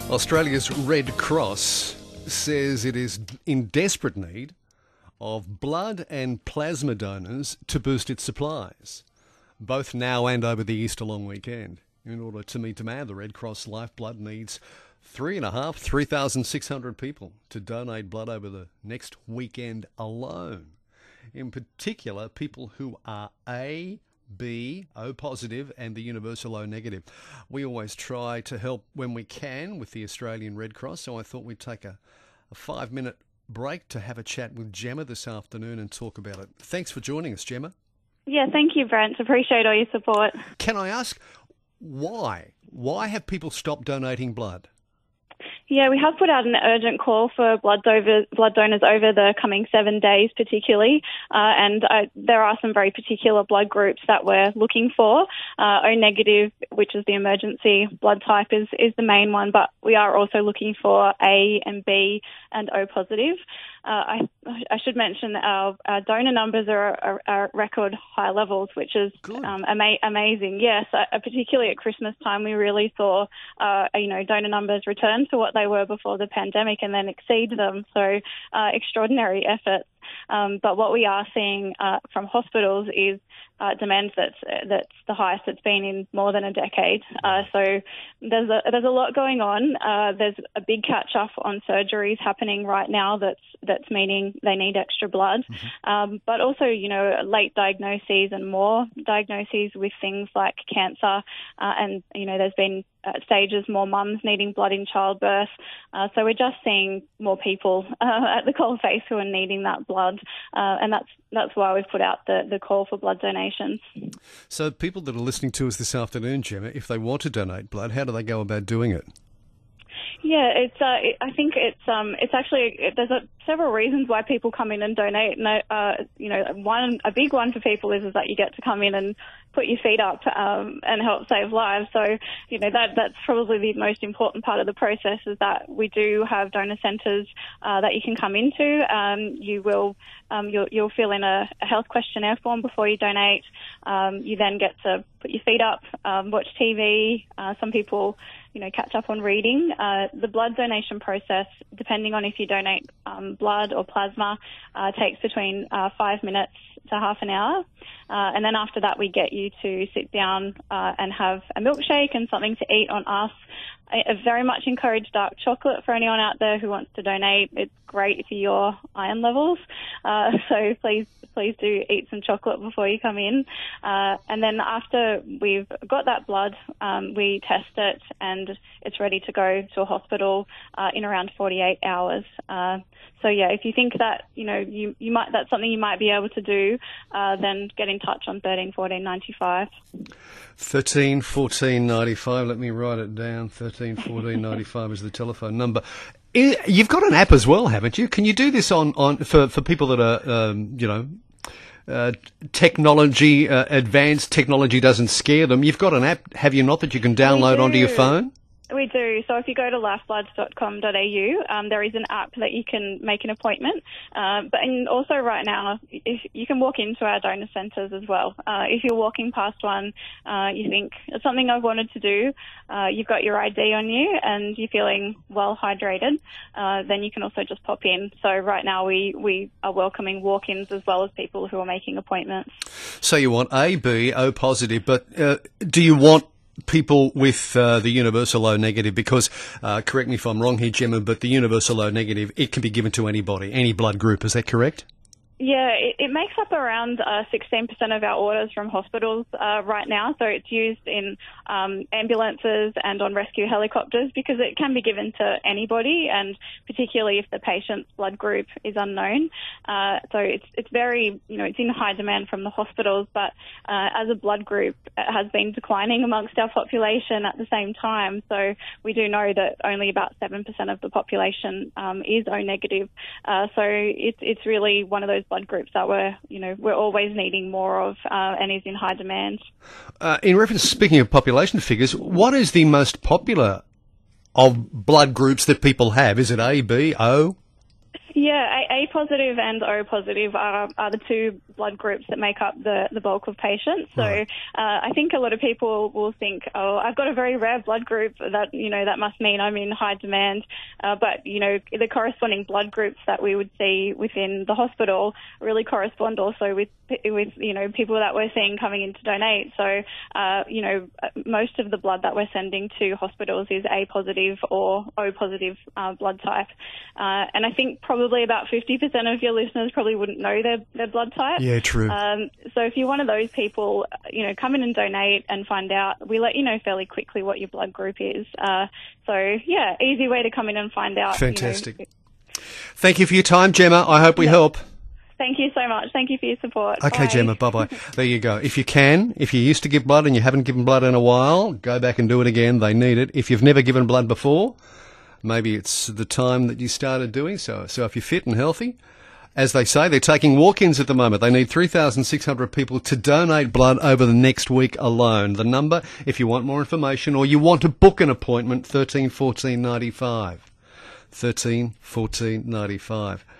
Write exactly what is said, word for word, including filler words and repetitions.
Australia's Red Cross says it is in desperate need of blood and plasma donors to boost its supplies, both now and over the Easter long weekend. In order to meet demand, the Red Cross Lifeblood needs three and a half, three thousand six hundred people to donate blood over the next weekend alone. In particular, people who are A, B, O positive and the universal O negative. We always try to help when we can with the Australian Red Cross, so I thought we'd take a, a five-minute break to have a chat with Gemma this afternoon and talk about it. Thanks for joining us, Gemma. Yeah, thank you, Brent. Appreciate all your support. Can I ask, why? Why have people stopped donating blood? Yeah, we have put out an urgent call for blood, over, blood donors over the coming seven days particularly, uh, and uh, there are some very particular blood groups that we're looking for. Uh, O negative, which is the emergency blood type, is, is the main one, but we are also looking for A and B and O positive. Uh, I, I should mention our, our donor numbers are, are, are at record high levels, which is um, ama- amazing. Yes, uh, particularly at Christmas time, we really saw uh, you know donor numbers return to what they were before the pandemic and then exceed them. So uh, extraordinary efforts. Um, but what we are seeing uh, from hospitals is uh, demand that's that's the highest it's been in more than a decade. Uh, so there's a there's a lot going on. Uh, there's a big catch up on surgeries happening right now. That's that's meaning they need extra blood. Mm-hmm. Um, but also, you know, late diagnoses and more diagnoses with things like cancer. Uh, and you know, there's been at stages more mums needing blood in childbirth. Uh, so we're just seeing more people uh, at the coalface who are needing that blood, uh, and that's that's why we've put out the, the call for blood donations. So people that are listening to us this afternoon, Gemma, if they want to donate blood, how do they go about doing it? Yeah, it's. Uh, it, I think it's. Um, it's actually. It, there's a, several reasons why people come in and donate. And uh, you know, one a big one for people is is that you get to come in and put your feet up um, and help save lives. So you know that that's probably the most important part of the process is that we do have donor centres uh, that you can come into. Um, you will. Um, you'll, you'll fill in a, a health questionnaire form before you donate. Um, you then get to put your feet up, um, watch T V. Uh, some people, you know, catch up on reading. Uh, the blood donation process, depending on if you donate um, blood or plasma, uh, takes between uh, five minutes to half an hour. Uh, and then after that, we get you to sit down uh, and have a milkshake and something to eat on us. I very much encourage dark chocolate for anyone out there who wants to donate. It's great for your iron levels. Uh, so please, please do eat some chocolate before you come in. Uh, and then after we've got that blood, um, we test it and it's ready to go to a hospital uh, in around forty-eight hours. Uh, so yeah, if you think that, you know, you, you might, that's something you might be able to do, uh, then get in touch on thirteen fourteen ninety-five. thirteen fourteen ninety-five, let me write it down. thirteen fourteen ninety-five is the telephone number. You've got an app as well, haven't you? Can you do this on, on for, for people that are, um, you know, uh, technology, uh, advanced technology doesn't scare them? You've got an app, have you not, that you can download onto your phone? We do. So if you go to lifebloods dot com dot a u, um, there is an app that you can make an appointment. Uh, but and also right now, if you can walk into our donor centres as well. Uh, if you're walking past one, uh, you think it's something I've wanted to do, uh, you've got your I D on you and you're feeling well hydrated, uh, then you can also just pop in. So right now we, we are welcoming walk-ins as well as people who are making appointments. So you want A, B, O positive, but uh, do you want people with uh, the universal O negative, because, uh, correct me if I'm wrong here, Gemma, but the universal O negative, it can be given to anybody, any blood group, is that correct? Yeah, it, it makes up around uh, sixteen percent of our orders from hospitals uh, right now. So it's used in um, ambulances and on rescue helicopters because it can be given to anybody, and particularly if the patient's blood group is unknown. Uh, so it's it's very, you know, it's in high demand from the hospitals, but uh, as a blood group, it has been declining amongst our population at the same time. So we do know that only about seven percent of the population um, is O negative. Uh, so it's it's really one of those blood groups that we're, you know, we're always needing more of uh, and is in high demand. Uh, in reference, speaking of population figures, what is the most popular of blood groups that people have? Is it A, B, O? Yeah, A, A positive and O positive are, are the two blood groups that make up the, the bulk of patients. So Right. uh, I think a lot of people will think, oh, I've got a very rare blood group, that, you know, that must mean I'm in high demand. Uh, but, you know, the corresponding blood groups that we would see within the hospital really correspond also with, with you know, people that we're seeing coming in to donate. So, uh, you know, most of the blood that we're sending to hospitals is A positive or O positive uh, blood type. Uh, and I think probably about fifty percent of your listeners probably wouldn't know their, their blood type. Yeah, true. Um, so if you're one of those people, you know, come in and donate and find out. We let you know fairly quickly what your blood group is. Uh, so, yeah, easy way to come in and find out. Fantastic. You know. Thank you for your time, Gemma. I hope we Yeah. help. Thank you so much. Thank you for your support. Okay, Bye. Gemma, bye-bye. There you go. If you can, if you used to give blood and you haven't given blood in a while, go back and do it again. They need it. If you've never given blood before, maybe it's the time that you started doing so. So if you're fit and healthy, as they say, they're taking walk-ins at the moment. They need three thousand six hundred people to donate blood over the next week alone. The number, if you want more information or you want to book an appointment, thirteen fourteen ninety-five. thirteen fourteen ninety-five.